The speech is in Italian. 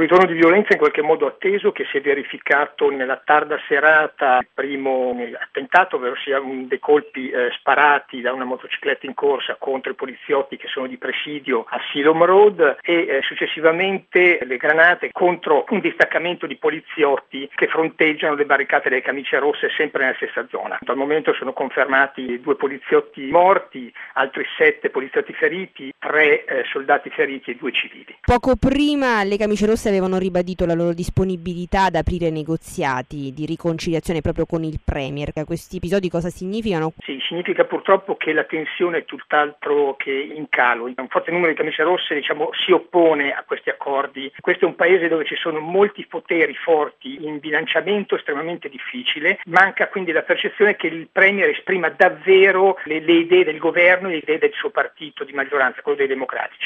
ritorno di violenza in qualche modo atteso che si è verificato nella tarda serata, il primo attentato, ovvero sia dei colpi sparati da una motocicletta in corsa contro i poliziotti che sono di presidio a Silom Road e successivamente le granate contro un distaccamento di poliziotti che fronteggiano le barricate delle camicie rosse sempre nella stessa zona. Al momento sono confermati 2 poliziotti morti, altri 7 poliziotti feriti, 3 soldati feriti e 2 civili. Poco prima le camicie rosse avevano ribadito la loro disponibilità ad aprire negoziati di riconciliazione proprio con il Premier. Questi episodi cosa significano? Sì, significa purtroppo che la tensione è tutt'altro che in calo. Un forte numero di camicie rosse si oppone a questi accordi. Questo è un paese dove ci sono molti poteri forti in bilanciamento estremamente difficile. Manca quindi la percezione che il Premier esprima davvero le idee del governo e le idee del suo partito di maggioranza, quello dei democratici.